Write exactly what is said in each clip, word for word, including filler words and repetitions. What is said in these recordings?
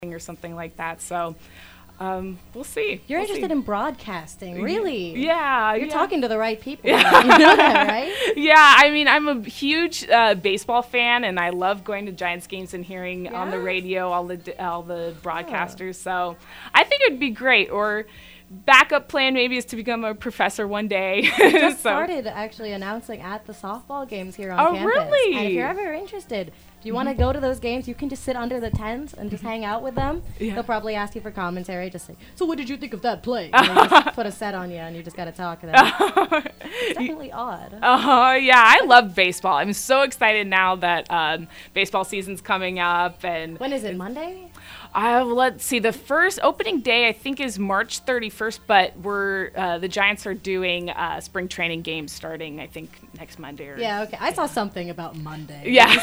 or something like that. So um, we'll see. You're we'll interested see. in broadcasting, really? Yeah. You're yeah. talking to the right people. You know that, right? Yeah, I mean, I'm a huge uh, baseball fan, and I love going to Giants games and hearing Yeah? on the radio all the all the broadcasters. So I think it would be great. Or backup plan maybe is to become a professor one day. Just so. started actually announcing at the softball games here on Oh, campus. really? And if you're ever interested, if you want to go to those games, you can just sit under the tents and just hang out with them. Yeah. They'll probably ask you for commentary. Just say, so what did you think of that play? And they just put a set on you, and you just got to talk to them. It's definitely odd. Oh, yeah, I love baseball. I'm so excited now that um, baseball season's coming up. And When is it, Monday? Uh, let's see. The first opening day, I think, is March thirty-first, but we're uh, the Giants are doing uh, spring training games starting, I think, next Monday. Or, Yeah, okay. I saw something about Monday. Yeah.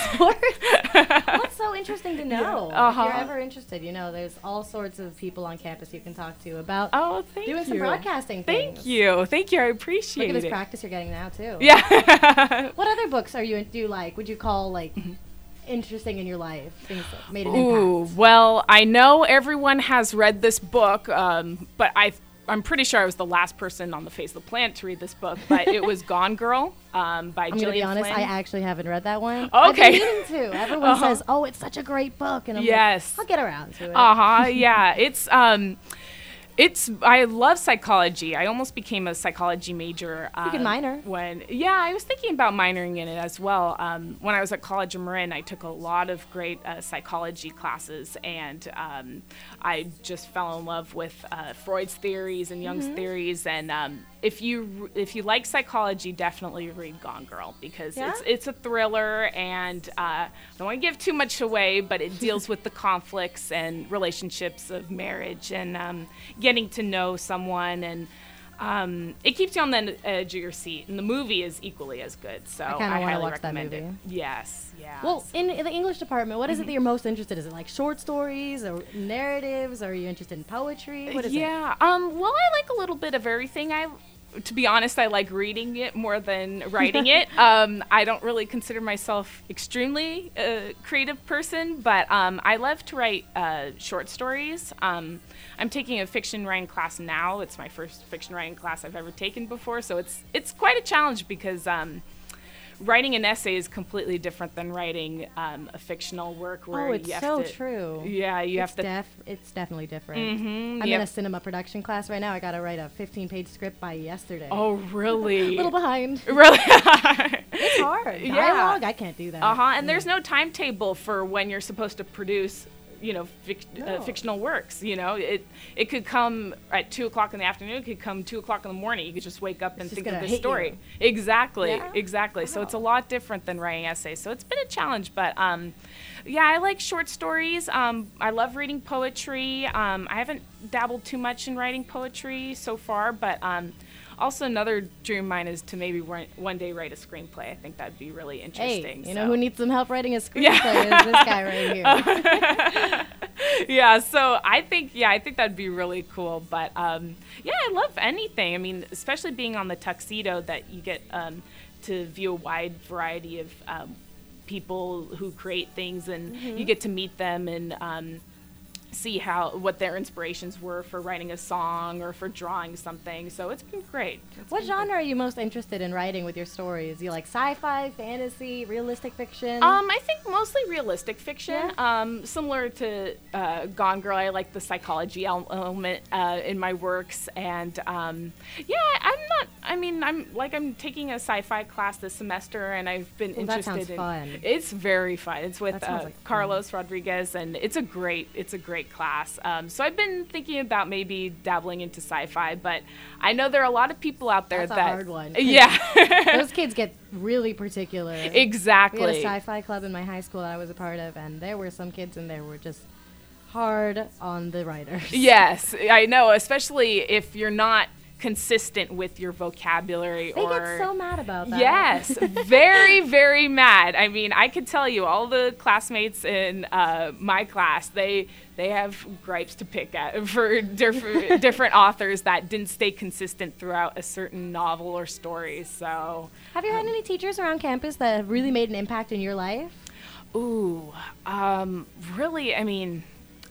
That's so interesting to know. Yeah. Uh-huh. If you're ever interested, you know, there's all sorts of people on campus you can talk to about Oh, thank doing you. some broadcasting Thank things. you. Thank you. I appreciate Look at this it. practice you're getting now, too. Yeah. What other books are you do you like? Would you call like interesting in your life? Things that made an Ooh, impact. well, I know everyone has read this book, um, but I, I'm pretty sure I was the last person on the face of the planet to read this book. But it was Gone Girl um, by I'm Gillian gonna be honest. Flynn. I actually haven't read that one. Okay. I've been meaning to. Everyone Uh-huh. says, "Oh, it's such a great book," and I'm Yes. like, "I'll get around to it." Uh huh. Yeah. It's um, it's I love psychology. I almost became a psychology major. Um, You could minor. When yeah, I was thinking about minoring in it as well. Um, when I was at College of Marin, I took a lot of great uh, psychology classes, and um, I just fell in love with uh, Freud's theories and Jung's Mm-hmm. theories. And um, if you if you like psychology, definitely read Gone Girl because Yeah? it's it's a thriller, and uh, I don't want to give too much away, but it deals with the conflicts and relationships of marriage and um, getting to know someone, and um, it keeps you on the edge of your seat. And the movie is equally as good, so I, kinda wanna highly watch that recommend it. movie. Yes, yeah. Well, in, in the English department, what is it that you're most interested in? Is it like short stories or narratives? Or are you interested in poetry? What is it? yeah. Um. Well, I like a little bit of everything. I, to be honest, I like reading it more than writing it. Um. I don't really consider myself extremely uh, creative person, but um, I love to write uh, short stories. Um, I'm taking a fiction writing class now. It's my first fiction writing class I've ever taken before, so it's it's quite a challenge because um, writing an essay is completely different than writing um, a fictional work where Oh, it's you have so to. true. Yeah, you it's have to. Def- it's definitely different. Mhm, I'm yep. in a cinema production class right now. I got to write a fifteen-page script by yesterday. Oh, really? a little behind. Really? It's hard. Yeah. Dialogue, I can't do that. Uh huh. And there's no timetable for when you're supposed to produce, you know, fic- uh, No. fictional works. You know, it it could come at two o'clock in the afternoon. It could come two o'clock in the morning. You could just wake up and just think gonna of the hit story. you. Exactly. Yeah? Exactly. So it's a Wow. lot different than writing essays. So it's been a challenge, but um, yeah, I like short stories. Um, I love reading poetry. Um, I haven't dabbled too much in writing poetry so far, but um. Also, another dream of mine is to maybe one one day write a screenplay. I think that'd be really Hey, interesting. you so. know who needs some help writing a screenplay Yeah. is this guy right here. Yeah, so I think yeah, I think that'd be really cool. But um, yeah, I love anything. I mean, especially being on the Tuxedo, that you get um, to view a wide variety of um, people who create things, and you get to meet them and um, see how what their inspirations were for writing a song or for drawing something. So it's been great. It's What been genre are you most interested in writing with your stories? You like sci-fi, fantasy, realistic fiction? Um, I think mostly realistic fiction. Yeah. Um, similar to uh, Gone Girl, I like the psychology el- element uh, in my works, and um, yeah, I'm not. I mean, I'm like I'm taking a sci-fi class this semester, and I've been Well, that interested sounds in. fun. It's very fun. It's with That sounds uh, like fun. Carlos Rodriguez, and it's a great. It's a great class. Um, so I've been thinking about maybe dabbling into sci-fi, but I know there are a lot of people out there That's a that. hard one. Yeah. Those kids get really particular. Exactly. We had a sci-fi club in my high school that I was a part of, and there were some kids in there who were just hard on the writers. Yes, I know, especially if you're not consistent with your vocabulary. They or get so mad about that. Yes, very, very mad. I mean, I could tell you, all the classmates in uh, my class, they they have gripes to pick at for different different authors that didn't stay consistent throughout a certain novel or story. So, Have you had any teachers around campus that have really made an impact in your life? ooh, um, really, I mean,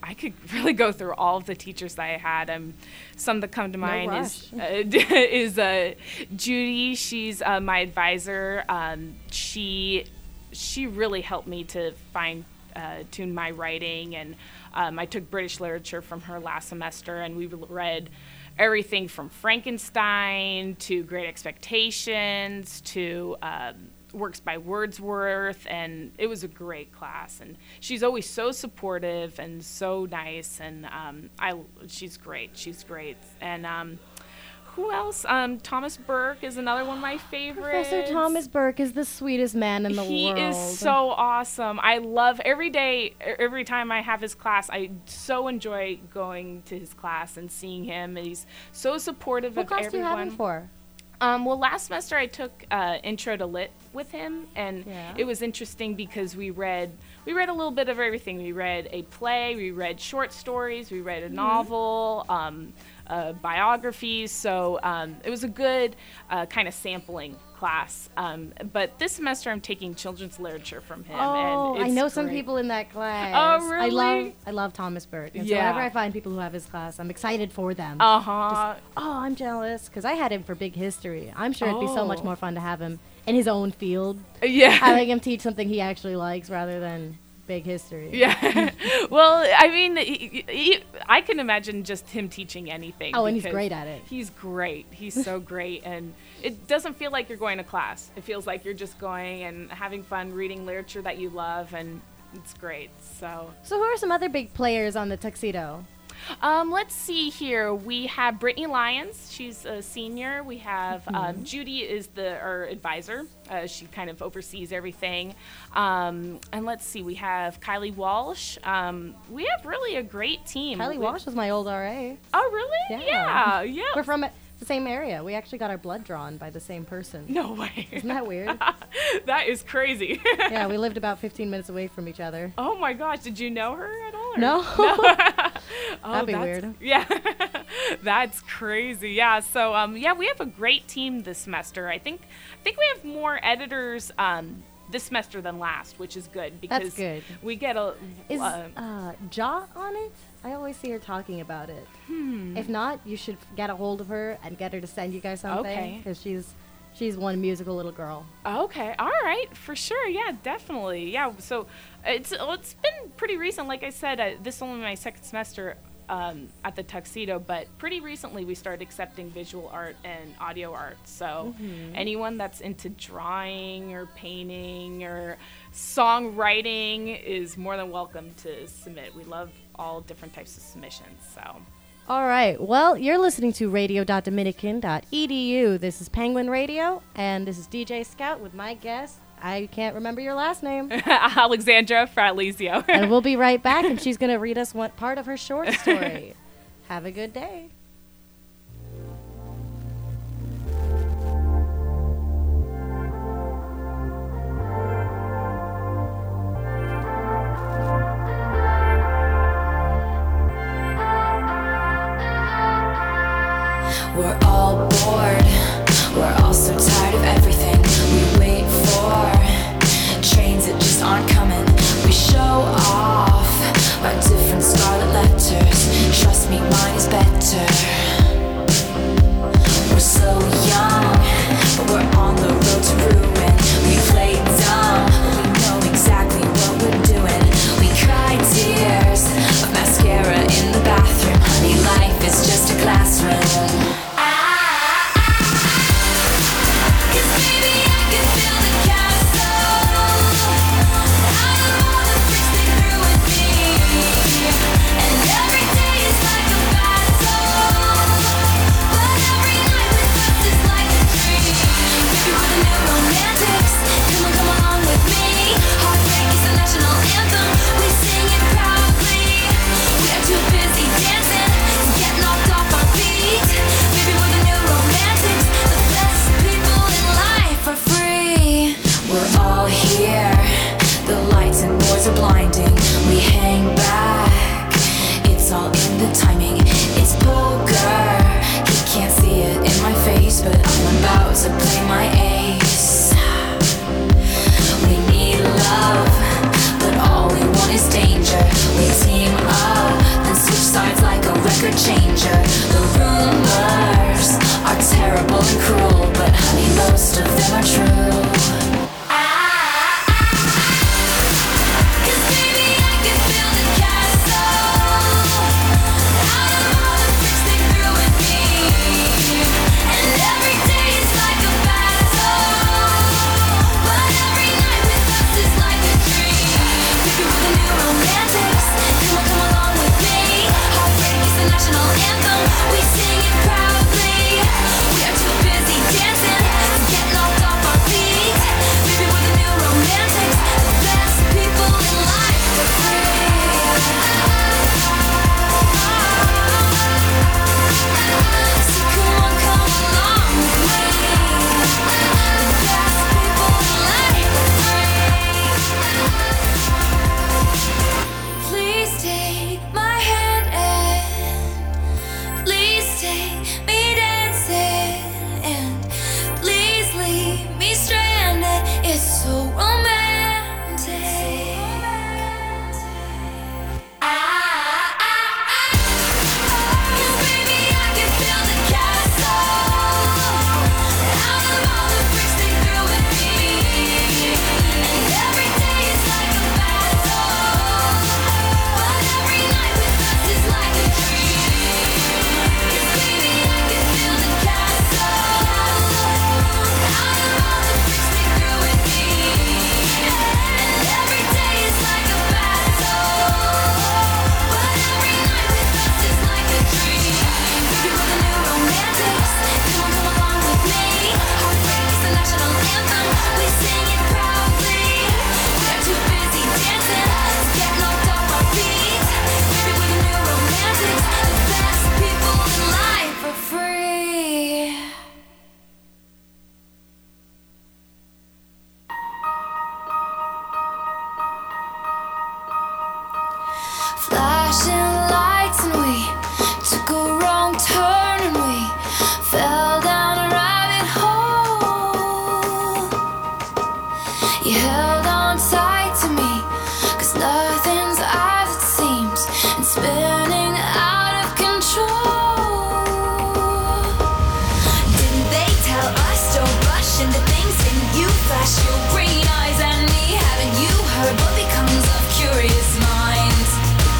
I could really go through all of the teachers that I had. Um, some that come to mind No is uh, is uh, Judy. She's uh, my advisor. Um, she she really helped me to fine uh, tune my writing, and um, I took British literature from her last semester, and we read everything from Frankenstein to Great Expectations to um, works by Wordsworth, and it was a great class. And she's always so supportive and so nice, and um, I she's great. She's great. And um, who else? Um, Thomas Burke is another one of my favorites. Professor Thomas Burke is the sweetest man in the he world. He is so awesome. I love every day, every time I have his class, I so enjoy going to his class and seeing him. And he's so supportive what of class everyone. do you have him for? Um, well, last semester I took uh, Intro to Lit with him, and Yeah. it was interesting because we read we read a little bit of everything. We read a play, we read short stories, we read a novel, um, uh, biographies. So um, it was a good uh, kind of sampling class. Um, but this semester I'm taking children's literature from him. Oh, and I it's know some great. people in that class. Oh, I love really? I love Thomas Burke. And Yeah. so whenever I find people who have his class, I'm excited for them. Uh huh. Oh, I'm jealous because I had him for big history. I'm sure it'd be so much Oh. more fun to have him in his own field, Yeah. having him teach something he actually likes rather than big history. Yeah. Well, I mean, he, he, I can imagine just him teaching anything. Oh, and he's because great at it. He's great. He's so great. And it doesn't feel like you're going to class. It feels like you're just going and having fun reading literature that you love, and it's great. So, So who are some other big players on the Tuxedo? um, let's see here. We have Brittany Lyons. She's a senior. We have um, Judy is the our advisor. Uh, she kind of oversees everything. Um, and let's see. We have Kylie Walsh. Um, we have really a great team. Kylie We- Walsh was my old R A. Oh, really? Yeah. Yeah. Yeah. We're from it- the same area. We actually got our blood drawn by the same person. No way. Isn't that weird? That is crazy. Yeah, we lived about fifteen minutes away from each other. Oh my gosh, did you know her at all? or- No. Oh, That'd be that's- weird. Yeah. That's crazy. Yeah. So um yeah, we have a great team this semester. I think I think we have more editors um this semester than last, which is good because That's good. we get a Is uh, uh, Ja on it? I always see her talking about it. hmm. If not, you should get a hold of her and get her to send you guys something. Okay. Because she's she's one musical little girl. Okay, all right, for sure, yeah, definitely, yeah. So it's well, it's been pretty recent, like I said. Uh, this is only my second semester um, at the Tuxedo, but pretty recently we started accepting visual art and audio art. So anyone that's into drawing or painting or songwriting is more than welcome to submit. We love all different types of submissions. So. All right. Well, you're listening to radio dot dominican dot e d u. This is Penguin Radio, and this is D J Scout with my guest. I can't remember your last name. Alexandra Fratlisio. And we'll be right back, and she's going to read us what part of her short story. Have a good day. We're all bored, we're all so tired of everything we wait for. Trains that just aren't coming, we show off our different scarlet letters. Trust me, mine is better. We're so young, but we're on the road to ruin. We play dumb, but we know exactly what we're doing. We cry tears of mascara in the bathroom. Honey, life is just a classroom. Are blinding, we hang back. It's all in the timing. It's poker. He can't see it in my face, but I'm about to play my ace. We need love, but all we want is danger. We team up. could change her. The rumors are terrible and cruel, but honey, most of them are true. We sing it proudly. We are too busy dancing to get knocked off our feet. Baby, we're the new romantics, the best people in life for free. So come on, come along with me. The best people in life for free. Please take my hand and please take me dancing, and please leave me stranded. It's so romantic. Ah, ah, ah. 'Cause baby, I can build a castle out of all the bricks they threw at me, and every day is like a battle, but every night with us is like a dream. Baby, I can build a castle out of all the bricks they threw at me, and every day is like a battle, but every night with us is like a dream. Baby, we're the new romantics. Come on, come along with me. Heartbreak is the national anthem. We sing it proudly. We are too busy dancing to get knocked off our feet. Baby, we're the new romantics, the best people in life for free. Flashing lights and we took a wrong turn and we fell down a rabbit hole. You held on tight to me, 'cause nothing's as it seems, and spinning out of control. Didn't they tell us don't rush into things? Didn't you flash your green eyes at me? Haven't you heard what becomes of curious minds?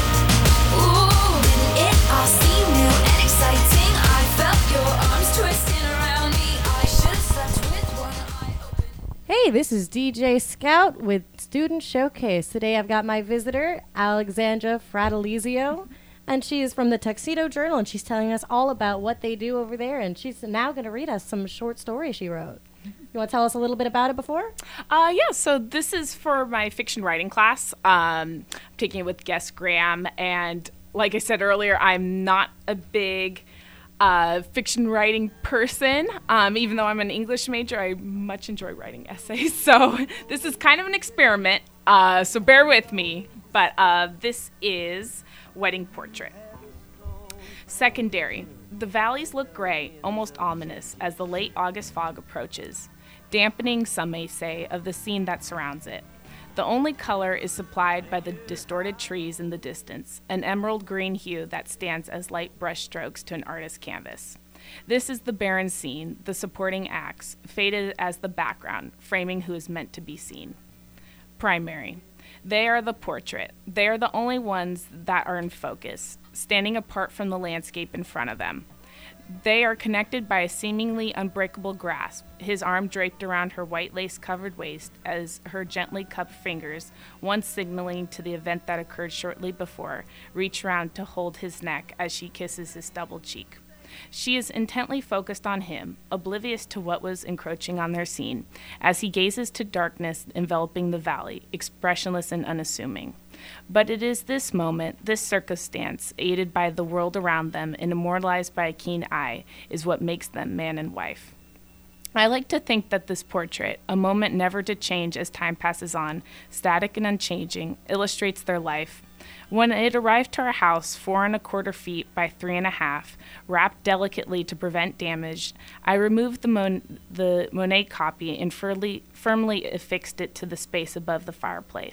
Ooh, didn't it all seem new and exciting? I felt your arms twisting around me. I should have slept with one eye open. Hey, this is D J Scout with Student Showcase. Today I've got my visitor, Alexandra Fratellizio, and she is from the Tuxedo Journal, and she's telling us all about what they do over there, and she's now going to read us some short stories she wrote. You want to tell us a little bit about it before? Uh, yeah, so this is for my fiction writing class. Um, I'm taking it with guest Graham, and like I said earlier, I'm not a big uh, fiction writing person. Um, even though I'm an English major, I much enjoy writing essays. So this is kind of an experiment, uh, so bear with me. But uh, this is Wedding Portrait. Secondary. The valleys look gray, almost ominous, as the late August fog approaches, dampening, some may say, of the scene that surrounds it. The only color is supplied by the distorted trees in the distance, an emerald green hue that stands as light brush strokes to an artist's canvas. This is the barren scene, the supporting acts, faded as the background, framing who is meant to be seen. Primary. They are the portrait. They are the only ones that are in focus, standing apart from the landscape in front of them. They are connected by a seemingly unbreakable grasp, his arm draped around her white lace-covered waist as her gently cupped fingers, once signaling to the event that occurred shortly before, reach round to hold his neck as she kisses his stubbled cheek. She is intently focused on him, oblivious to what was encroaching on their scene, as he gazes to darkness enveloping the valley, expressionless and unassuming. But it is this moment, this circumstance, aided by the world around them and immortalized by a keen eye, is what makes them man and wife. I like to think that this portrait, a moment never to change as time passes on, static and unchanging, illustrates their life. When it arrived to our house, four and a quarter feet by three and a half, wrapped delicately to prevent damage, I removed the, Mon- the Monet copy and firmly, firmly affixed it to the space above the fireplace.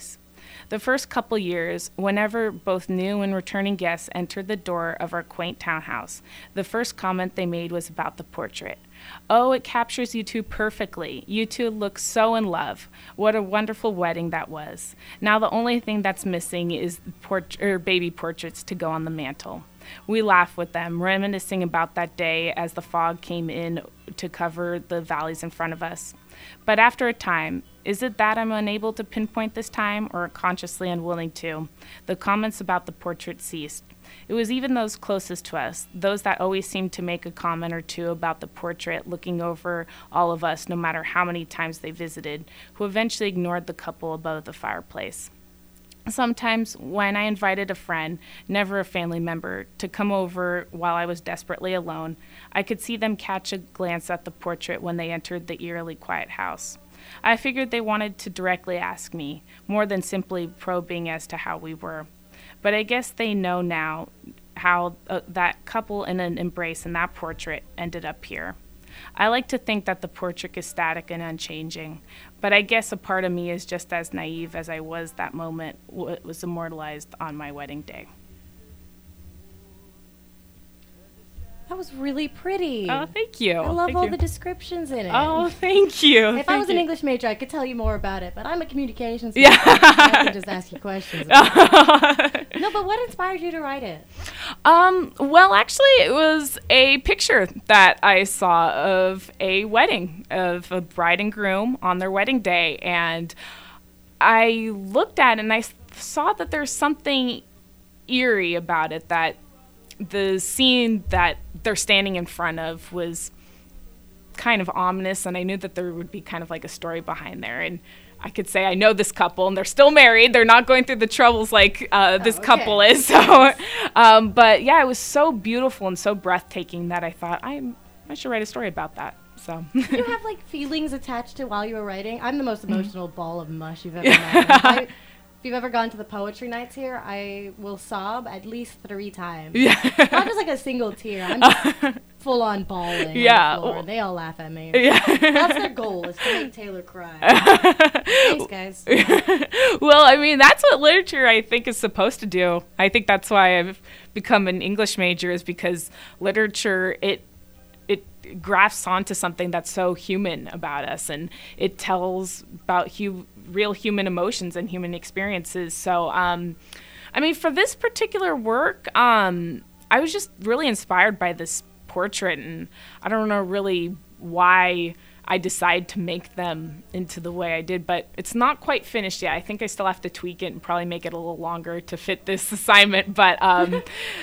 The first couple years, whenever both new and returning guests entered the door of our quaint townhouse, the first comment they made was about the portrait. "Oh, it captures you two perfectly. You two look so in love. What a wonderful wedding that was. Now the only thing that's missing is port- or baby portraits to go on the mantle." We laughed with them, reminiscing about that day as the fog came in to cover the valleys in front of us. But after a time, is it that I'm unable to pinpoint this time, or consciously unwilling to? The comments about the portrait ceased. It was even those closest to us, those that always seemed to make a comment or two about the portrait looking over all of us no matter how many times they visited, who eventually ignored the couple above the fireplace. Sometimes when I invited a friend, never a family member, to come over while I was desperately alone, I could see them catch a glance at the portrait when they entered the eerily quiet house. I figured they wanted to directly ask me, more than simply probing as to how we were. But I guess they know now how uh, that couple in an embrace in that portrait ended up here. I like to think that the portrait is static and unchanging, but I guess a part of me is just as naive as I was that moment w- was immortalized on my wedding day. That was really pretty. Oh, thank you. I love Thank all you. the descriptions in it. Oh, thank you. If I Thank was an you. English major, I could tell you more about it, but I'm a communications Yeah. major. I can just ask you questions. about it. No, but what inspired you to write it? Um, well, actually, it was a picture that I saw of a wedding, of a bride and groom on their wedding day. And I looked at it and I s- saw that there's something eerie about it, that the scene that they're standing in front of was kind of ominous. And I knew that there would be kind of like a story behind there. And I could say I know this couple, and they're still married. They're not going through the troubles like uh, this Oh, okay. couple is. So, um, but yeah, it was so beautiful and so breathtaking that I thought I I should write a story about that. So, Did you have like feelings attached to while you were writing? I'm the most emotional ball of mush you've ever met. If, I, if you've ever gone to the poetry nights here, I will sob at least three times. yeah, Not just like a single tear. I'm just full on bawling. Yeah. On the floor. They all laugh at me. yeah. That's their goal, is to make Taylor cry. Thanks, guys. Well, I mean, that's what literature, I think, is supposed to do. I think that's why I've become an English major, is because literature, it it grafts onto something that's so human about us, and it tells about hu- real human emotions and human experiences. So, um, I mean, for this particular work, um, I was just really inspired by this portrait, and I don't know really why I decided to make them into the way I did, but it's not quite finished yet. I think I still have to tweak it and probably make it a little longer to fit this assignment. But um,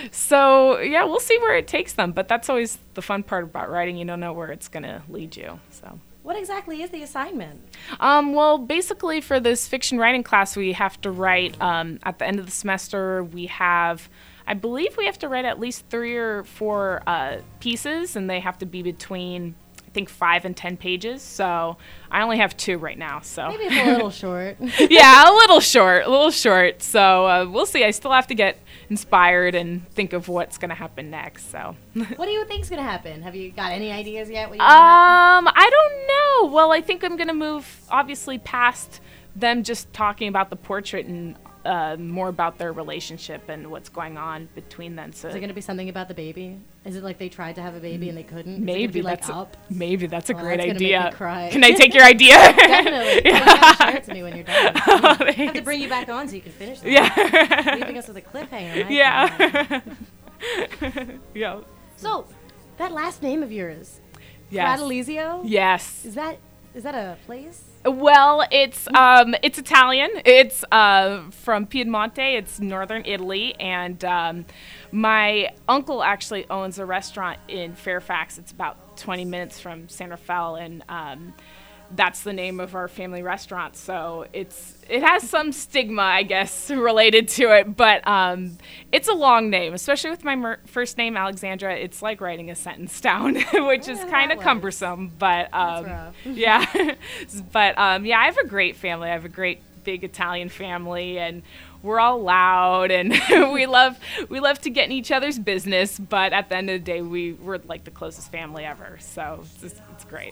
so yeah, we'll see where it takes them. But that's always the fun part about writing. You don't know where it's going to lead you. So. What exactly is the assignment? Um, well, basically for this fiction writing class, we have to write, um, at the end of the semester, we have, I believe we have to write at least three or four uh, pieces, and they have to be between, I think, five and ten pages. So I only have two right now. So Maybe it's a little short. yeah, a little short, a little short. So uh, we'll see. I still have to get inspired and think of what's going to happen next. So. What do you think's gonna happen? Have you got any ideas yet? What you wanna happen? Um, I don't know. Well, I think I'm gonna move obviously past them just talking about the portrait and uh, more about their relationship and what's going on between them. So Is it gonna be something about the baby? Is it like they tried to have a baby and they couldn't? Is it maybe gonna be like that's a, up. maybe that's a Oh, great that's gonna make idea. me cry. Can I take your idea? Definitely. You have to share it to me when you're done. Oh, I have to thanks. bring you back on so you can finish that. Yeah. Leaving us with a cliffhanger. My God. Yeah. Yeah. So, that last name of yours, Yes. Fratellizio, Yes. is that is that a place? Well, it's um, it's Italian. It's uh, from Piedmonte. It's northern Italy, and um, my uncle actually owns a restaurant in Fairfax. It's about twenty minutes from San Rafael, and um, that's the name of our family restaurant. So it's it has some stigma, I guess, related to it, but um, it's a long name, especially with my mer- first name, Alexandra. It's like writing a sentence down, which is Yeah, kind that of works. cumbersome, but um, rough. yeah, but um, yeah, I have a great family. I have a great big Italian family, and we're all loud, and we love we love to get in each other's business. But at the end of the day, we we're like the closest family ever. So it's just, it's great.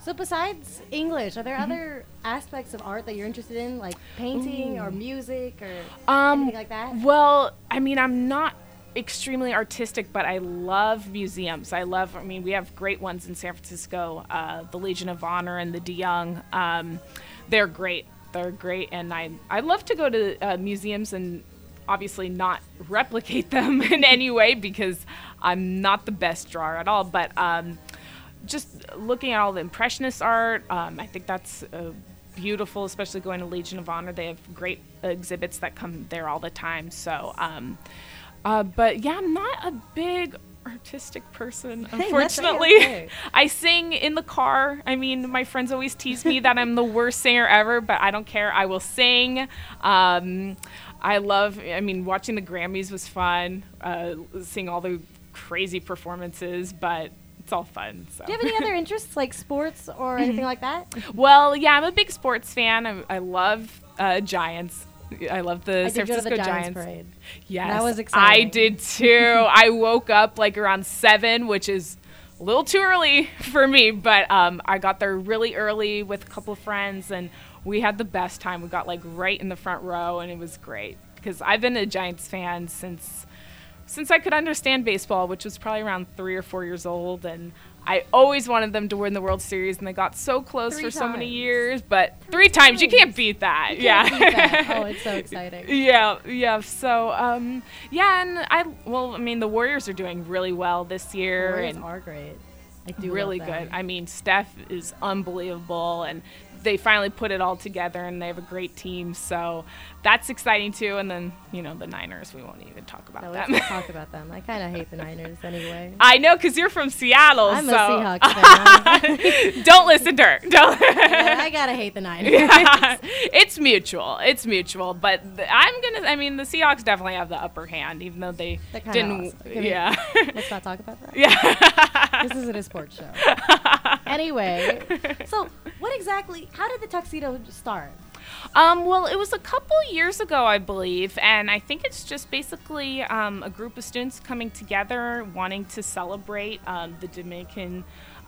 So besides English, are there mm-hmm. other aspects of art that you're interested in, like painting Ooh. or music or um, anything like that? Well, I mean, I'm not extremely artistic, but I love museums. I love, I mean, we have great ones in San Francisco, uh, the Legion of Honor and the De Young. Um, they're great. They're great. And I, I love to go to uh, museums and obviously not replicate them in any way because I'm not the best drawer at all. But um, just looking at all the Impressionist art, um, I think that's uh, beautiful, especially going to Legion of Honor. They have great exhibits that come there all the time. So, um, Uh, but yeah, I'm not a big artistic person, unfortunately. Hey, I sing in the car. I mean, my friends always tease me that I'm the worst singer ever, but I don't care. I will sing. Um, I love, I mean, watching the Grammys was fun, uh, seeing all the crazy performances, but it's all fun. So. Do you have any other interests, like sports or anything like that? Well, yeah, I'm a big sports fan. I, I love uh, Giants. I love the I San did Francisco go to the Giants. Giants parade. Yes, that was exciting. I did too. I woke up like around seven, which is a little too early for me, but um, I got there really early with a couple of friends, and we had the best time. We got like right in the front row, and it was great because I've been a Giants fan since since I could understand baseball, which was probably around three or four years old, and I always wanted them to win the World Series, and they got so close three for times. so many years. But three, three times. times, you can't beat that. You yeah. Can't beat that. Oh, it's so exciting. Yeah, yeah. So, um, yeah, and I, well, I mean, the Warriors are doing really well this year. Warriors and are great. I do really love them. good. I mean, Steph is unbelievable, and they finally put it all together, and they have a great team. So that's exciting too. And then, you know, the Niners, we won't even talk about no, them. Let's not talk about them. I kind of hate the Niners anyway. I know, because you're from Seattle. I'm so. a Seahawks fan. Don't listen to her. Don't. Yeah, I gotta hate the Niners. Yeah, it's mutual. It's mutual. But th- I'm gonna. I mean, the Seahawks definitely have the upper hand, even though they didn't. Awesome. Yeah. We, let's not talk about that. Yeah. This isn't a sports show. Anyway, so what exactly? How did the tuxedo start? Um, well, it was a couple years ago, I believe, and I think it's just basically um, a group of students coming together, wanting to celebrate um, the Dominican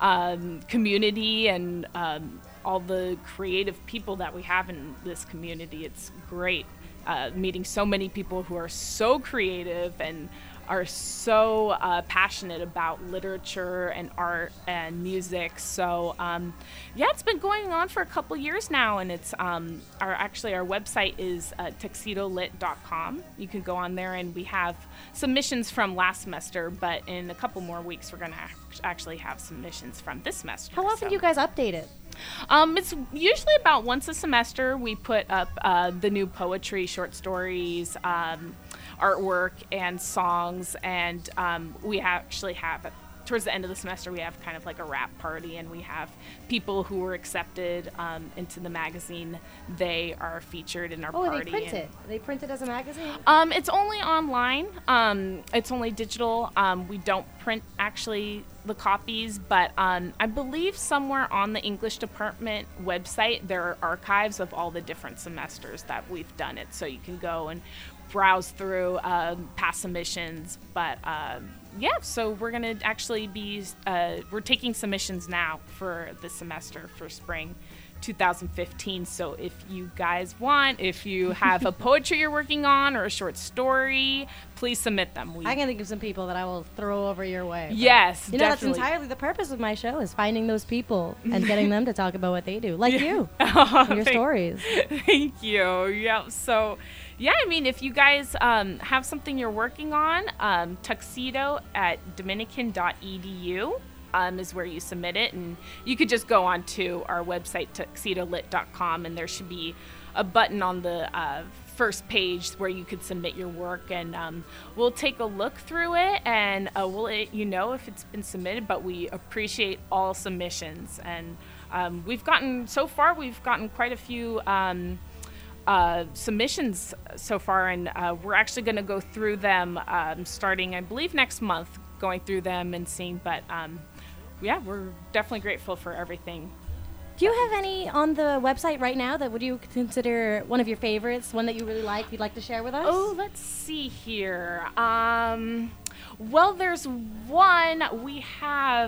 um, community and um, all the creative people that we have in this community. It's great uh, meeting so many people who are so creative and are so uh, passionate about literature and art and music. So um, yeah, it's been going on for a couple years now, and it's um, our actually our website is uh, tuxedo lit dot com. You can go on there, and we have submissions from last semester, but in a couple more weeks we're going to actually have submissions from this semester. How often so. do you guys update it? Um, it's usually about once a semester. We put up uh, the new poetry, short stories, um, artwork, and songs, and um, we actually have, towards the end of the semester, we have kind of like a rap party, and we have people who were accepted um, into the magazine. They are featured in our oh, party. Oh, they print it? They print it as a magazine? Um, it's only online. Um, it's only digital. Um, we don't print, actually, the copies, but um, I believe somewhere on the English department website there are archives of all the different semesters that we've done it, so you can go and browse through um, past submissions. But um, yeah, so we're gonna actually be uh, we're taking submissions now for the semester for spring two thousand fifteen. So if you guys want, if you have a poetry you're working on or a short story, please submit them. We I can think of some people that I will throw over your way. Yes, you know, definitely. that's entirely the purpose of my show, is finding those people and getting them to talk about what they do, like yeah. you, oh, and your thank, stories. Thank you. Yeah. So, yeah, I mean, if you guys um, have something you're working on, um, tuxedo at dominican dot e d u. Um, is where you submit it, and you could just go on to our website, tuxedo lit dot com, and there should be a button on the uh, first page where you could submit your work, and um, we'll take a look through it, and uh, we'll let you know if it's been submitted. But we appreciate all submissions, and um, we've gotten, so far, we've gotten quite a few um, uh, submissions so far, and uh, we're actually going to go through them um, starting, I believe, next month, going through them and seeing, but um, yeah, we're definitely grateful for everything. Do you have any on the website right now that would you consider one of your favorites, one that you really like, you'd like to share with us? Oh, let's see here. Um, well, there's one. We have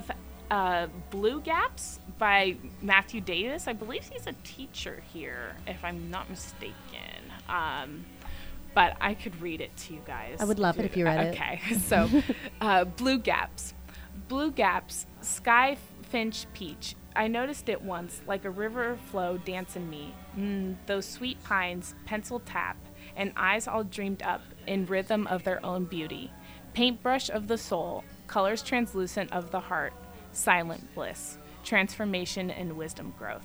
uh, Blue Gaps by Matthew Davis. I believe he's a teacher here, if I'm not mistaken. Um, but I could read it to you guys. I would love it if you read it. Okay, so uh, Blue Gaps. Blue Gaps, Sky Finch Peach. I noticed it once, like a river flow dancing me. Mm, those sweet pines, pencil tap, and eyes all dreamed up in rhythm of their own beauty. Paintbrush of the soul, colors translucent of the heart, silent bliss, transformation and wisdom growth.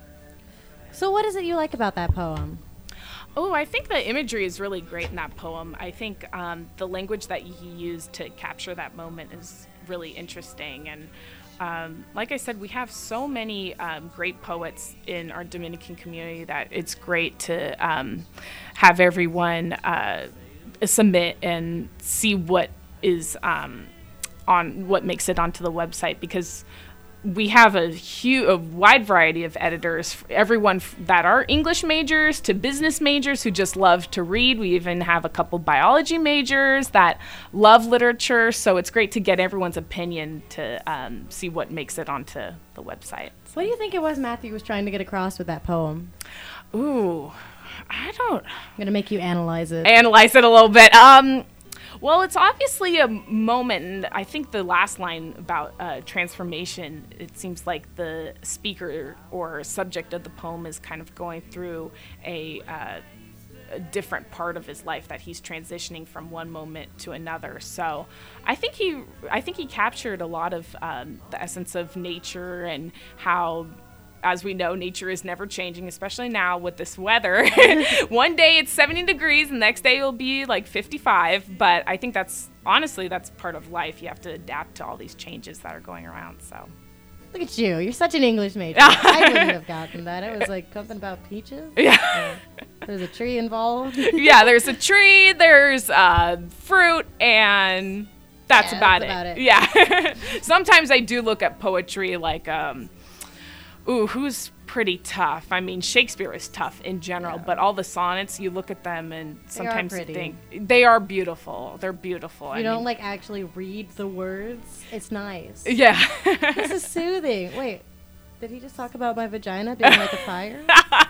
So what is it you like about that poem? Oh, I think the imagery is really great in that poem. I think um, the language that he used to capture that moment is really interesting. And um, like I said, we have so many um, great poets in our Dominican community that it's great to um, have everyone uh, submit and see what is um, on what makes it onto the website, because we have a huge, a wide variety of editors, everyone f- that are English majors to business majors who just love to read. We even have a couple biology majors that love literature, so it's great to get everyone's opinion to um, see what makes it onto the website. What do you think it was Matthew was trying to get across with that poem? Ooh, I don't... I'm going to make you analyze it. Analyze it a little bit. Um... Well, it's obviously a moment, and I think the last line about uh, transformation, it seems like the speaker or subject of the poem is kind of going through a, uh, a different part of his life, that he's transitioning from one moment to another. So I think he, I think he captured a lot of um, the essence of nature and how, as we know, nature is never changing, especially now with this weather. One day it's seventy degrees, and the next day it'll be like fifty-five. But I think that's, honestly, that's part of life. You have to adapt to all these changes that are going around, so. Look at you. You're such an English major. I wouldn't have gotten that. It was like something about peaches. Yeah. Uh, there's a tree involved. Yeah, there's a tree, there's uh, fruit, and that's, Yeah, about, that's about it. it. Yeah. Sometimes I do look at poetry like... Um, Ooh, who's pretty tough? I mean, Shakespeare is tough in general, Yeah. but all the sonnets, you look at them and sometimes you pretty. think they are beautiful. They're beautiful. You I don't mean, like actually read the words. It's nice. Yeah. This is soothing. Wait, did he just talk about my vagina being like a fire?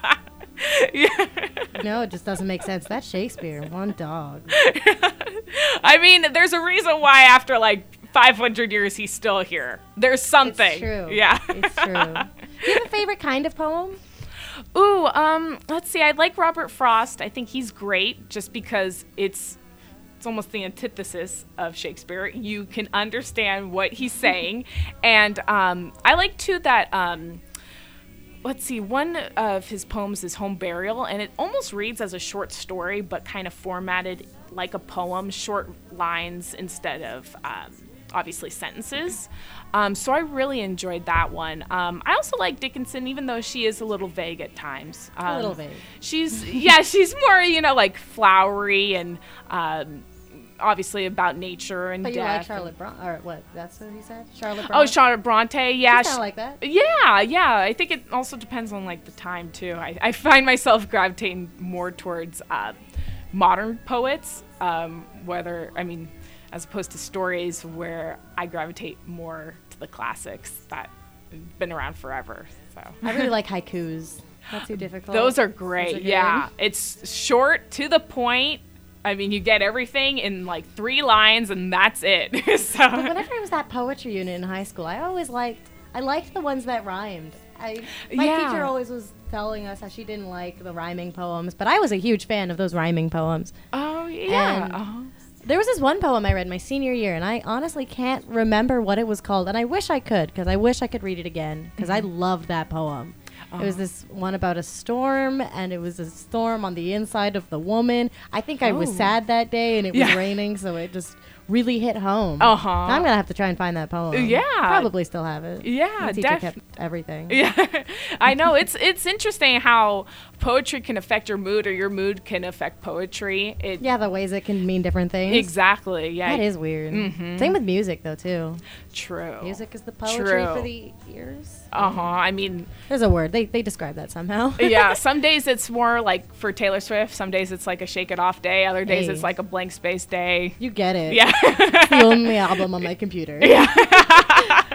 Yeah. No, it just doesn't make sense. That's Shakespeare. One dog. I mean, there's a reason why after like five hundred years he's still here. There's something. It's true. Yeah. It's true. Do you have a favorite kind of poem? Ooh, um, let's see. I like Robert Frost. I think he's great just because it's it's almost the antithesis of Shakespeare. You can understand what he's saying. And um, I like, too, that, um, let's see, one of his poems is Home Burial, and it almost reads as a short story, but kind of formatted like a poem, short lines instead of... Um, obviously sentences. Um, so I really enjoyed that one. Um, I also like Dickinson, even though she is a little vague at times. Um, A little vague. She's, yeah, she's more, you know, like flowery and um, obviously about nature and But you death. like Charlotte Bronte, or what? That's what he said? Charlotte Oh, Bronte? Charlotte Bronte, yeah. She's kinda she- like that. Yeah, yeah. I think it also depends on like the time too. I, I find myself gravitating more towards uh, modern poets, um, whether, I mean, as opposed to stories where I gravitate more to the classics that have been around forever. So I really like haikus. Not too difficult. those are great. Those are good. Yeah, it's short, to the point. I mean, you get everything in like three lines, and that's it. So But whenever I was that poetry unit in high school, I always liked, I liked the ones that rhymed. I, my Yeah. teacher always was telling us how she didn't like the rhyming poems, but I was a huge fan of those rhyming poems. oh yeah. And- uh-huh. There was this one poem I read my senior year, and I honestly can't remember what it was called, and I wish I could, because I wish I could read it again, because I loved that poem. It was Uh-huh. this one about a storm, and it was a storm on the inside of the woman. I think I was Oh. sad that day, and it was Yeah. raining, so it just really hit home. Uh-huh. I'm going to have to try and find that poem. Yeah. Probably still have it. Yeah, My teacher def- kept everything. Yeah, I know. It's it's interesting how poetry can affect your mood, or your mood can affect poetry. It, Yeah, the ways it can mean different things. exactly. Yeah, That is weird. Mhm. Same with music, though, too. true. Music is the poetry True. for the ears. Uh huh. I mean, There's a word. They they describe that somehow. yeah. Some days it's more like for Taylor Swift. Some days it's like a shake it off day. Other days Hey. it's like a blank space day. You get it. Yeah. It's the only album on my computer. Yeah.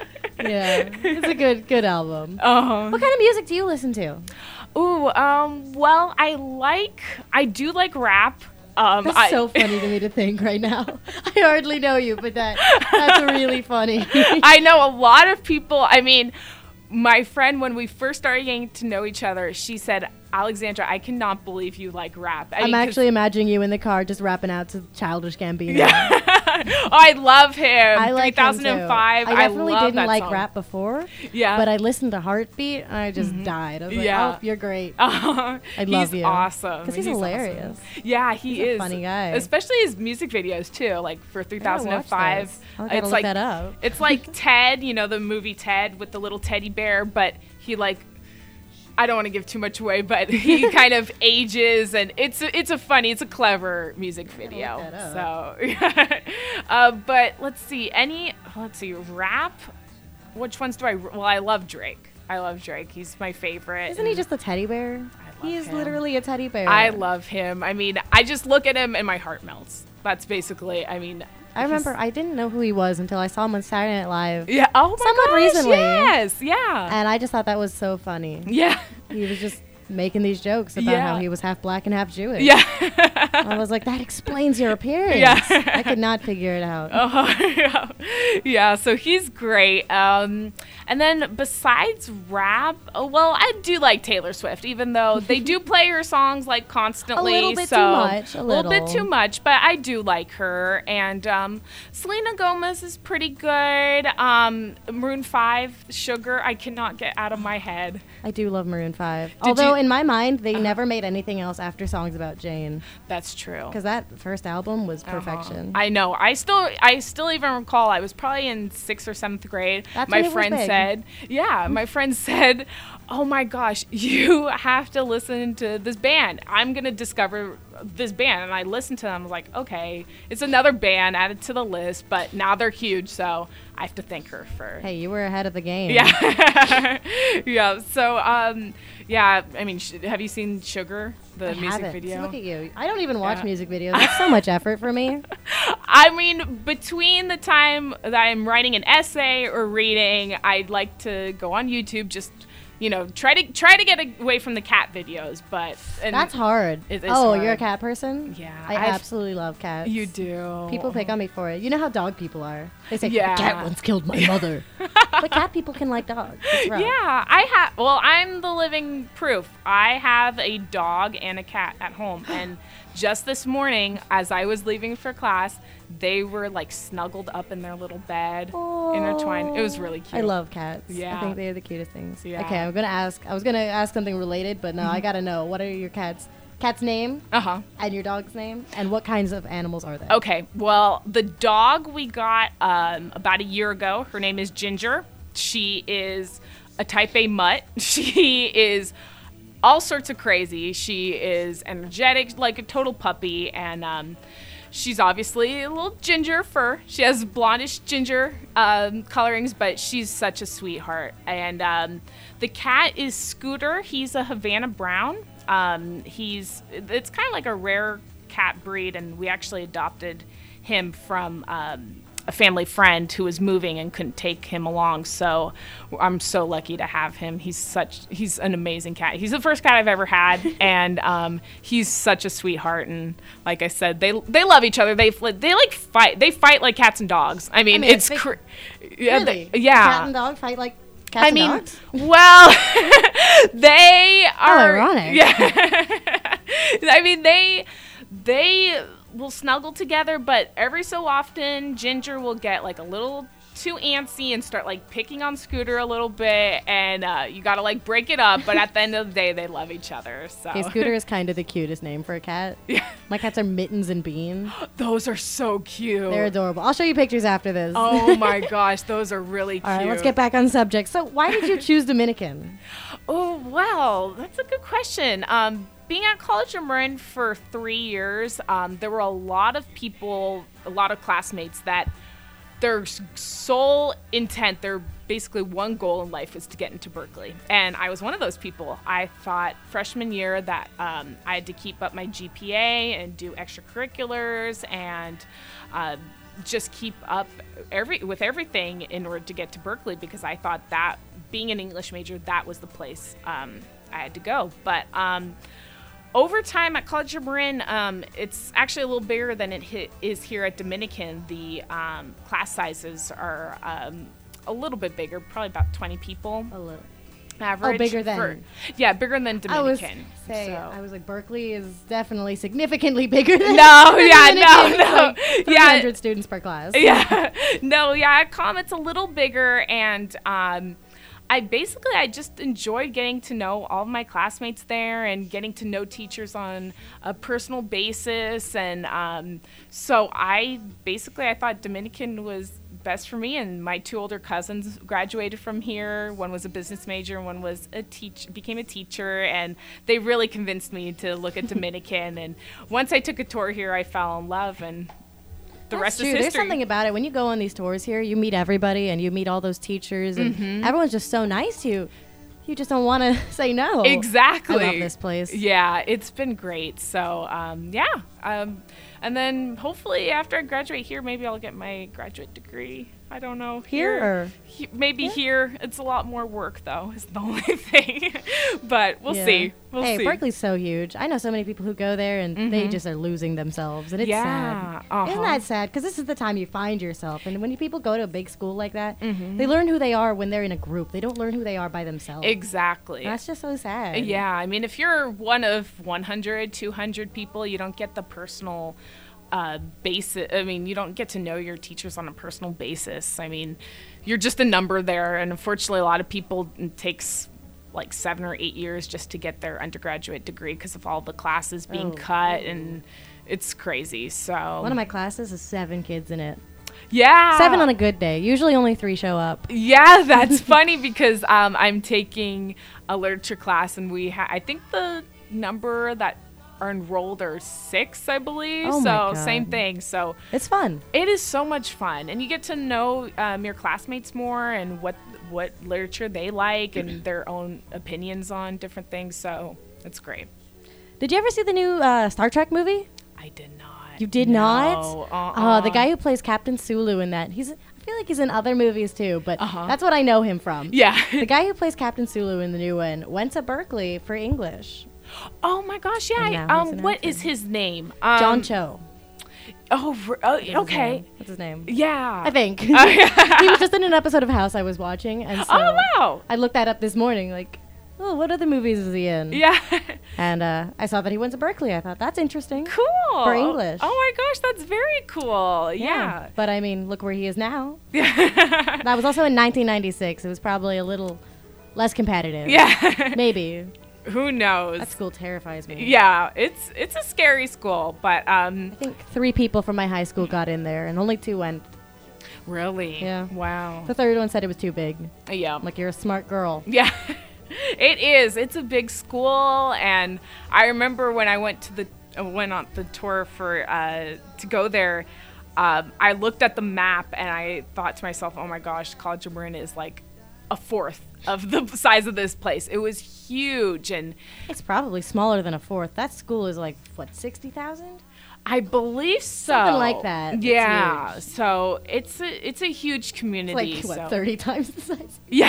Yeah, it's a good good album. Uh-huh. What kind of music do you listen to? Ooh, um, well, I like, I do like rap. Um, That's I, so funny to me to think right now. I hardly know you, but that that's really funny. I know a lot of people. I mean, my friend, when we first started getting to know each other, she said, Alexandra, I cannot believe you like rap. I I'm mean, actually imagining you in the car just rapping out to Childish Gambino. Yeah. Oh, I love him. I like him too. three thousand five. I definitely I love didn't that like song. rap before. Yeah. But I listened to Heartbeat and I just died. I was like, Yeah. oh, you're great. Uh, I love he's you. awesome. Because he's, hilarious. Awesome. Yeah, he He's a is. funny guy. Especially his music videos too. Like for three thousand five. I gotta It's look like that up. it's like Ted, you know, the movie Ted with the little teddy bear, but he like I don't want to give too much away, but he kind of ages, and it's a, it's a funny, it's a clever music video. look that So, uh, but let's see, any let's see, rap. Which ones do I? Well, I love Drake. I love Drake. He's my favorite. Isn't he just a teddy bear? love He's him. literally a teddy bear. I love him. I mean, I just look at him and my heart melts. That's basically. I mean, I remember he's- I didn't know who he was until I saw him on Saturday Night Live. Yeah. Oh my Somewhat gosh, recently. Yes. Yeah. And I just thought that was so funny. yeah. He was just making these jokes about Yeah. how he was half black and half Jewish. Yeah. I was like, that explains your appearance. Yeah. I could not figure it out. Uh-huh, yeah. yeah, so he's great. Um, and then besides rap, oh, well, I do like Taylor Swift, even though they do play her songs like constantly. A little bit so too much, a little bit little. too much, but I do like her. And um, Selena Gomez is pretty good. Um, Maroon five, Sugar, I cannot get out of my head. I do love Maroon five. Did Although you- in my mind, they never made anything else after songs about Jane. That's true. Because that first album was Uh-huh. perfection. I know. I still, I still even recall. I was probably in sixth or seventh grade. That's my when it was friend big. said, "Yeah." My friend said, "Oh my gosh, you have to listen to this band. I'm gonna discover this band." And I listened to them. I was like, "Okay, it's another band added to the list, but now they're huge, so I have to thank her for." Hey, you were ahead of the game. Yeah. yeah. So, um, yeah. I mean, sh- have you seen Sugar, the I music haven't. video? Look at you. I don't even watch Yeah. music videos. That's so much effort for me. I mean, between the time that I'm writing an essay or reading, I'd like to go on YouTube, just you know, try to try to get away from the cat videos. But and That's hard. It is oh, hard. you're a cat person? Yeah, I I've- absolutely love cats. You do. People pick on me for it. You know how dog people are. They say, Yeah. "The cat once killed my mother." But cat people can like dogs. It's rough. Yeah, I have. Well, I'm the living proof. I have a dog and a cat at home, and just this morning, as I was leaving for class, they were like snuggled up in their little bed, intertwined. It was really cute. I love cats. Yeah. I think they're the cutest things. Yeah. Okay, I'm gonna ask. I was gonna ask something related, but no, I gotta know. What are your cats? Cat's name Uh huh. and your dog's name, and what kinds of animals are they? Okay, well, the dog we got um, about a year ago, her name is Ginger. She is a type A mutt. She is all sorts of crazy. She is energetic, like a total puppy, and um, she's obviously a little ginger fur. She has blondish ginger um, colorings, but she's such a sweetheart. And um, the cat is Scooter. He's a Havana Brown. Um, he's it's kind of like a rare cat breed, and we actually adopted him from um, a family friend who was moving and couldn't take him along. So I'm so lucky to have him. He's such he's an amazing cat. He's the first cat I've ever had, and um, he's such a sweetheart. And like I said, they they love each other. They fl- they like fight. They fight like cats and dogs. I mean, mean, it's they- cr- yeah, Really? they- yeah. Cat and dog fight like cats I and mean, dogs? well, they are. ironic. Yeah. I mean, they they will snuggle together, but every so often, Ginger will get like a little too antsy and start like picking on Scooter a little bit, and uh, you gotta like break it up. But at the end of the day, they love each other. So Okay, Scooter is kind of the cutest name for a cat. Yeah. My cats are Mittens and Bean. Those are so cute. They're adorable. I'll show you pictures after this. Oh my gosh, those are really cute. All right, let's get back on subject. So, why did you choose Dominican? Oh, well, that's a good question. Um, being at College of Marin for three years, um, there were a lot of people, a lot of classmates that their s- sole intent, their basically one goal in life is to get into Berkeley. And I was one of those people. I thought freshman year that um, I had to keep up my G P A and do extracurriculars and uh, just keep up every with everything in order to get to Berkeley, because I thought that being an English major, that was the place um, I had to go. But um, over time at College of Marin, um, it's actually a little bigger than it hit, is here at Dominican. The um, class sizes are um, a little bit bigger, probably about twenty people. A little. Average. Oh, bigger than. For, yeah, bigger than Dominican. I was say, so. I was like, Berkeley is definitely significantly bigger than. No, yeah, no, Dominican. no, Like yeah, three hundred students per class. yeah, no, yeah. At Com, it's a little bigger, and um, I basically I just enjoyed getting to know all of my classmates there and getting to know teachers on a personal basis, and um, so I basically I thought Dominican was best for me. And my two older cousins graduated from here. One was a business major, and one was a teach became a teacher, and they really convinced me to look at Dominican. And once I took a tour here, I fell in love, and the That's rest true. is history. There's something about it. When you go on these tours here, you meet everybody and you meet all those teachers, and Mm-hmm. everyone's just so nice to you. You just don't want to say no. Exactly. I love this place. Yeah, it's been great. So, um, yeah. Um, and then hopefully after I graduate here, maybe I'll get my graduate degree. I don't know. Here or- he- maybe Yeah. here. It's a lot more work, though, is the only thing. But we'll Yeah. see. We'll hey, see. Berkeley's so huge. I know so many people who go there and they just are losing themselves, and it's Yeah, sad. uh-huh. Isn't that sad? Because this is the time you find yourself. And when you people go to a big school like that, Mm-hmm. they learn who they are when they're in a group. They don't learn who they are by themselves. Exactly. That's just so sad. Yeah, I mean, if you're one of one hundred, two hundred people, you don't get the personal uh, basis. I mean, you don't get to know your teachers on a personal basis. I mean, you're just a number there. And unfortunately, a lot of people, it takes like seven or eight years just to get their undergraduate degree because of all the classes being Oh. cut. And it's crazy. So One of my classes is seven kids in it. yeah. Seven on a good day. Usually only three show up. Yeah, that's funny because um, I'm taking a literature class, and we ha- I think the number that are enrolled are six, I believe. Oh so my God. same thing. So It's fun. it is so much fun, and you get to know um, your classmates more and what what literature they like and their own opinions on different things. So it's great. Did you ever see the new uh, Star Trek movie? I did not. You did No, not? Uh-uh. Oh, the guy who plays Captain Sulu in that. He's. I feel like he's in other movies too, but Uh-huh. that's what I know him from. Yeah. The guy who plays Captain Sulu in the new one went to Berkeley for English. Oh my gosh. Yeah. And I, now he's um. an What actor. is his name? Um, John Cho. Oh. r- oh What's his okay. name? What's his name? Yeah. I think. Oh, yeah. He was just in an episode of House I was watching, and so Oh wow. I looked that up this morning. Like, oh, what other movies is he in? Yeah. And uh, I saw that he went to Berkeley. I thought that's interesting. Cool. For English. Oh my gosh, that's very cool. Yeah. But I mean, look where he is now. Yeah. That was also in nineteen ninety-six. It was probably a little less competitive. yeah. Maybe. Who knows? That school terrifies me. Yeah, it's it's a scary school, but um I think three people from my high school got in there, and only two went. really. Yeah. Wow. The third one said it was too big. Yeah. I'm like, you're a smart girl. Yeah. It is. It's a big school, and I remember when I went to the uh, went on the tour for uh, to go there. Um, I looked at the map and I thought to myself, "Oh my gosh, College of Marin is like a fourth of the size of this place." It was huge, and It's probably smaller than a fourth. That school is like, what, sixty thousand? I believe so. Something like that. It's Yeah. huge. So it's a it's a huge community. Like, what, so. thirty times the size? Yeah.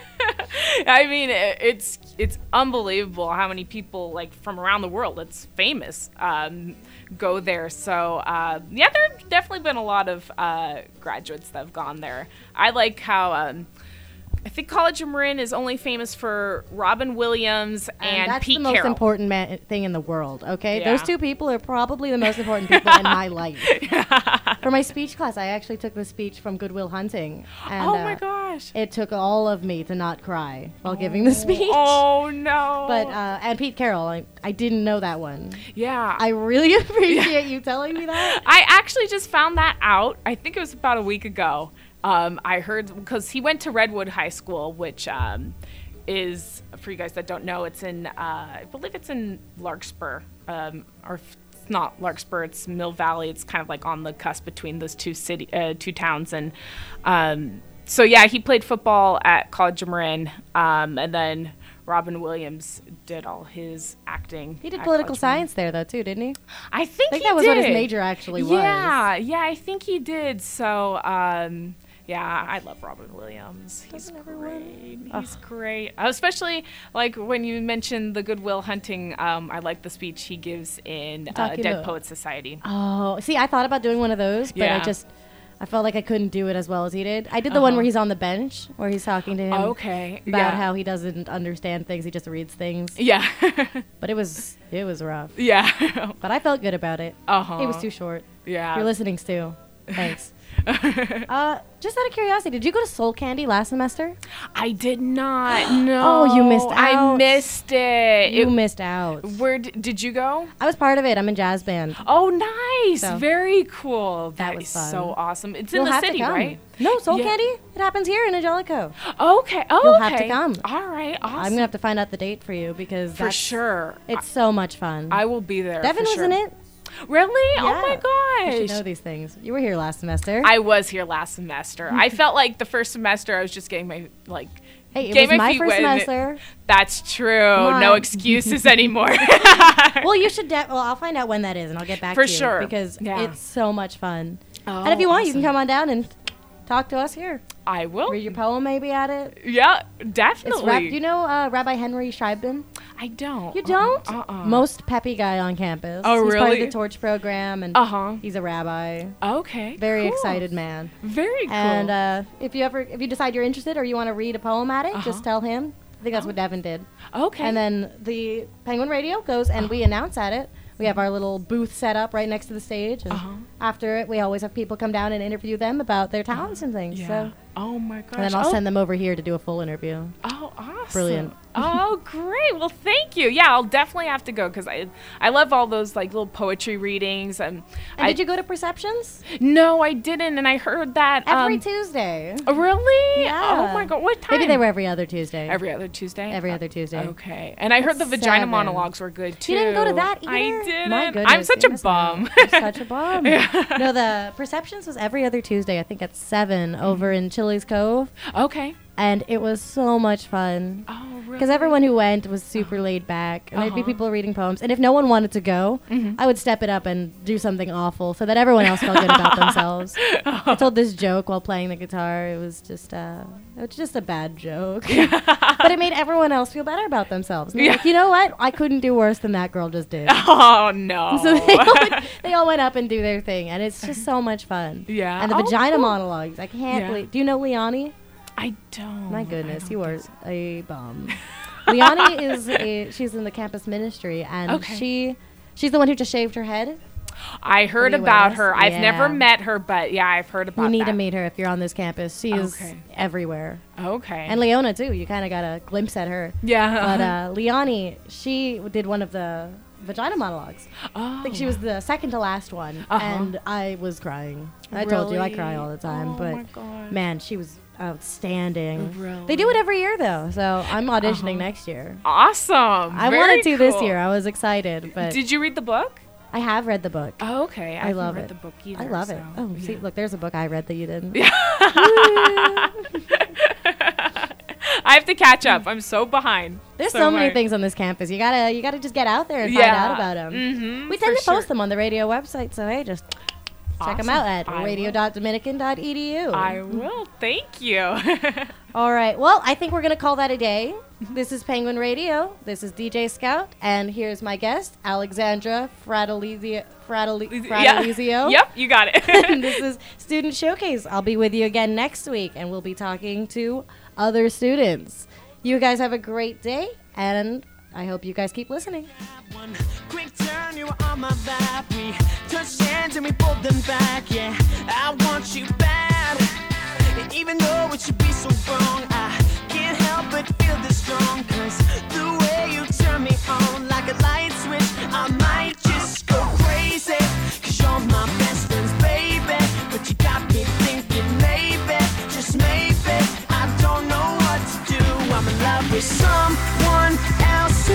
I mean, it, it's it's unbelievable how many people like from around the world. It's famous. Um, go there. So uh, yeah, there's definitely been a lot of uh, graduates that have gone there. I like how um, I think College of Marin is only famous for Robin Williams and, And that's Pete the most Carroll. important ma- thing in the world, okay? Yeah. Those two people are probably the most important people in my life. For my speech class, I actually took the speech from Good Will Hunting. And, Oh my uh, gosh. It took all of me to not cry while giving the speech. Oh no. But, uh, and Pete Carroll, I, I didn't know that one. yeah. I really appreciate you telling me that. I actually just found that out. I think it was about a week ago. Um, I heard because he went to Redwood High School, which um, is, for you guys that don't know, it's in, uh, I believe it's in Larkspur, um, or if it's not Larkspur, it's Mill Valley. It's kind of like on the cusp between those two city, uh, two towns, and um, so yeah, he played football at College of Marin, um, and then Robin Williams did all his acting. He did at political College Park. science there, though, too, didn't he? I think, I think he that was did. what his major actually was. Yeah, yeah, I think he did. So, um, yeah, I love Robin Williams. He's Doesn't everyone? great. Ugh. He's great. Uh, especially, like, when you mentioned the Good Will Hunting, um, I like the speech he gives in uh, Talking Dead about- Poets Society. Oh, see, I thought about doing one of those, but I Yeah. just, I felt like I couldn't do it as well as he did. I did the one Uh-huh. where he's on the bench, where he's talking to him Okay. about yeah. how he doesn't understand things, he just reads things. Yeah. But it was, it was rough. yeah. But I felt good about it. Uh-huh. It was too short. Yeah. If you're listening, Stu, thanks. uh, just out of curiosity, did you go to Soul Candy last semester? I did not. No. Oh, you missed I out. missed it. You It- missed out. Where d- did you go? I was part of it. I'm in jazz band. Oh, nice. So, Very cool. that That was is fun. so awesome. It's You'll in the have to city, come. right? No, Soul Yeah. Candy. It happens here in Angelico. Okay. Oh, You'll okay. have to come. All right. Awesome. I'm gonna have to find out the date for you because for that's, sure. it's so much fun. I will be there. Devin for was sure. in it. Really? Yeah. Oh my You should gosh. know these things. You were here last semester. I was here last semester. I felt like the first semester I was just getting my like. hey, it getting was my feet first wet and it- semester. That's true. Come No on. excuses anymore. Well, you should. De- well, I'll find out when that is, and I'll get back For to you sure. because Yeah. it's so much fun. Oh, and if you want, you can awesome. come on down and talk to us here. I will. Read your poem maybe at it. Yeah, It's definitely. rap- you know uh, Rabbi Henry Scheibden? I don't. You don't? Uh-uh. Most peppy guy on campus. Oh, He's part of really? the Torch program, and Uh huh. he's a rabbi. Okay. Very cool. excited man. Very cool. And uh, if you ever, if you decide you're interested or you want to read a poem at it, Uh-huh. just tell him. I think that's what Devin did. okay. And then the Penguin Radio goes and we announce at it. We have our little booth set up right next to the stage, and Uh-huh. after it, we always have people come down and interview them about their talents and things. yeah. So, Oh my gosh. and then I'll oh, send them over here to do a full interview. Oh, awesome. Brilliant. Oh, great. Well, thank you. Yeah, I'll definitely have to go because I I love all those like little poetry readings. And, And I, did you go to Perceptions? No, I didn't. And I heard that. Every um, Tuesday. oh, really? Yeah. Oh my God. What time? Maybe they were every other Tuesday. Every other Tuesday? Every other Tuesday. Okay. And I heard the At vagina seven. monologues were good too. You didn't go to that either? I didn't. My goodness. I'm such you're a missing out. bum. You're such a bum. No, the Perceptions was every other Tuesday, I think at seven over in Chili's Cove. Okay. And it was so much fun. Oh, really? Because everyone who went was super laid back, and there'd be Uh-huh. people reading poems. And if no one wanted to go, Mhm. I would step it up and do something awful so that everyone else felt good about themselves. I told this joke while playing the guitar. It was just, uh, it was just a bad joke, but it made everyone else feel better about themselves. And they're Yeah. like, you know what? I couldn't do worse than that girl just did. Oh, no. So they all, went, they all went up and do their thing, and it's just so much fun. Yeah. And the Oh, vagina cool. monologues. I can't Yeah. believe. Do you know Liani? I don't. My I goodness, don't you are think so. a bum. Liani is a, she's in the campus ministry, and Okay. she she's the one who just shaved her head. I heard Anyways, about her. I've yeah. never met her, but yeah, I've heard about You need that. to meet her if you're on this campus. She is Okay. everywhere. Okay. And Leona too. You kind of got a glimpse at her. yeah. But uh, Liani, she did one of the vagina monologues. oh. I think she was the second to last one, Uh-huh. and I was crying. I told you I Really? cry all the time, Oh but my God. man, she was outstanding. Really? They do it every year though, so I'm auditioning Uh-huh. next year. Awesome. I Very wanted to this cool. year. I was excited, but Did you read the book? I have read the book. Oh, okay. I, I haven't love read it. the book either. I love it. so, Oh, see, yeah. look, there's a book I read that you didn't. Yeah. I have to catch up. I'm so behind. There's so, many much. things on this campus. You gotta, you gotta just get out there and Yeah. find out about them. Mhm, We tend for to post sure. them on the radio website, so hey, just check them out at Awesome. I radio dot dominican dot e d u. I will. Thank you. All right. Well, I think we're gonna call that a day. This is Penguin Radio. This is D J Scout, and here's my guest, Alexandra Fratellizio. Frateli- Fratellizio. Yep, you got And it. this is Student Showcase. I'll be with you again next week, and we'll be talking to other students. You guys have a great day, and I hope you guys keep listening. One quick turn, you were on my lap. We touched hands and we pulled them back. Yeah, I want you bad. And even though it should be so wrong, I can't help but feel this strong. Cause the way you turn me on like a light switch, I might just go crazy. Cause you're my best friends, baby. But you got me thinking maybe, just maybe, I don't know what to do. I'm in love with some